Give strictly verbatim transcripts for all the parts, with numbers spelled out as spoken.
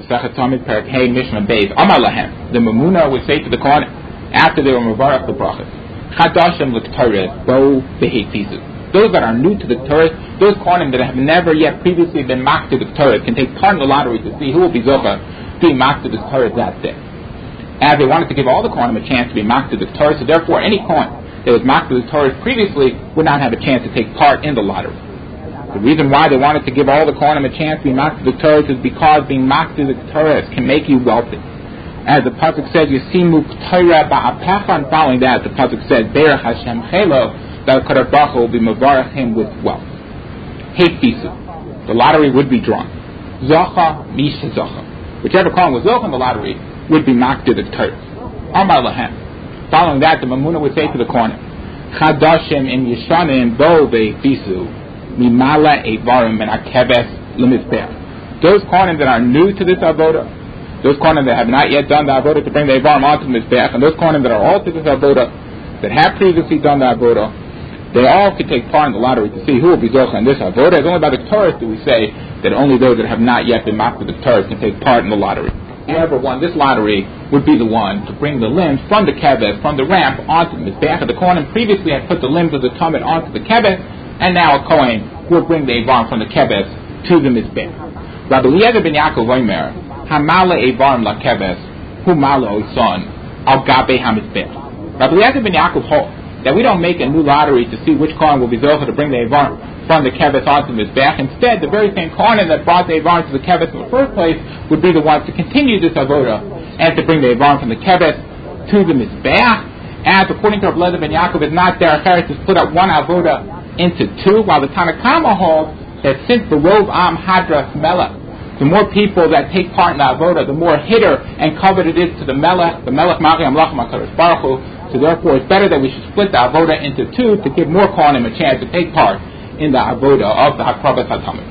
Masechet Tamid Perek Hey Mishnah Beis Amar Lahem. The Mamuna would say to the Kohen after they were Mevarach the brachas, Chadashim l'Ktorah Bo Behefizu. Those that are new to the Torah, those Kohanim that have never yet previously been mocked to the Torah, can take part in the lottery to see who will be Zocha to be mocked to the Torah that day. As they wanted to give all the Kohanim a chance to be mocked to the Torah, so therefore any Kohen that was mocked to the Torah previously would not have a chance to take part in the lottery. The reason why they wanted to give all the Kohanim a chance to be mocked to the Torah is because being mocked to the Torah can make you wealthy. As the pasuk says, Yasimu Torah ba'apecha, and following that, the pasuk says, Berach Hashem Chelo, that Kadosh Baruch Hu will be mevarach him with wealth. Hefisu, the lottery would be drawn. Zocha misha zocha, whichever Kohen was zocha in the lottery would be mocked to the Torah. Amar lahem. Following that, the Mamuna would say to the Kohen, Chadashim in Yishanim bo ve'fisu. Mimala Evarim and Akebes Lemizbech. Those Kohanim that are new to this avoda, those Kohanim that have not yet done the avoda to bring the Evarim onto the Mizbech, and those Kohanim that are all to this avoda that have previously done the avoda, they all could take part in the lottery to see who will be Zocha in this avoda. It's only by the Torah do we say that only those that have not yet been mocked with the Torah can take part in the lottery. Whoever won this lottery would be the one to bring the limbs from the Kebes, from the ramp, onto the Mizbech. The Kohanim previously had put the limbs of the Tamid onto the Kebes, and now a Kohen will bring the Evarim from the Kebes to the Mizbech. Rabbi Eliezer ben Yaakov Omer, Hamala Evarim la Kebes, Humala Oison, Al Gabe HaMizbech. Rabbi Eliezer ben Yaakov holds that we don't make a new lottery to see which Kohen will be zocha to bring the Evarim from the Kebes onto the Mizbech. Instead, the very same Kohen that brought the Evarim to the Kebes in the first place would be the ones to continue this avoda and to bring the Evarim from the Kebes to the Mizbech. As according to Rabbi Eliezer ben Yaakov, it's not derech eretz to split up one avoda into two, while the Tanakama holds that since the Rov Am Hadras Melech, the more people that take part in the avoda, the more hitter and covered it is to the Melech, the Melech Mari Amlach HaKadosh Baruch Hu. So therefore, it's better that we should split the avoda into two to give more Kohanim a chance to take part in the avoda of the Hakrabas HaTamid.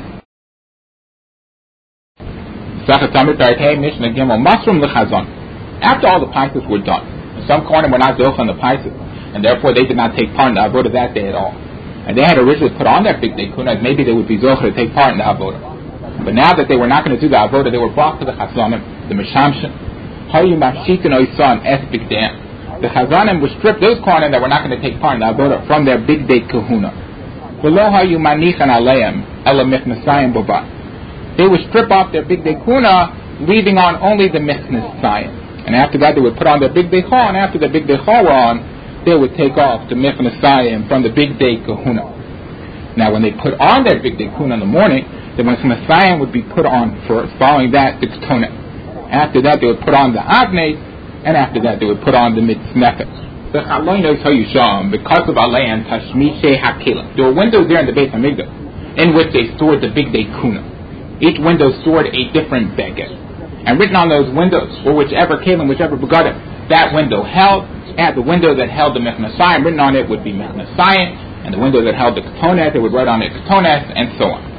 Sechet Tamid Perek Mishnah Gimel Masrum L'Chazon. After all the paisos were done, some Kohanim were not zocha on the paisos, and therefore they did not take part in the avoda that day at all. And they had originally put on their big day kunas, maybe they would be zocher to take part in the avoda. But now that they were not going to do the avoda, they were brought to the chazanim, the mishamshin. Hayu mafshikin oisan es big day. The chazanim would strip those kohanim that were not going to take part in the avoda from their big day kahuna. V'lo hayu manichan aleim ela michnesayim boba. They would strip off their big day kuna, leaving on only the michnesayim. And after that, they would put on their big day chol, and after the big day chol were on, they would take off the Mechanasayim from the big day kahuna. Now, when they put on their big day kahuna in the morning, the Mechanasayim would be put on first. Following that, the Ketonet. After that, they would put on the Avnei, and after that, they would put on the Mitznefes. The Chaloinos Hayusham, because of Alein Tashmishe Hakelim. There were windows there in the Beit HaMikdash in which they stored the big day kahuna. Each window stored a different beged. And written on those windows, or whichever kelim, whichever begadim, that window held, and the window that held the Mechanasayim, written on it would be Mechanasayim, and the window that held the Ketonet, they would write on it Ketonet, and so on.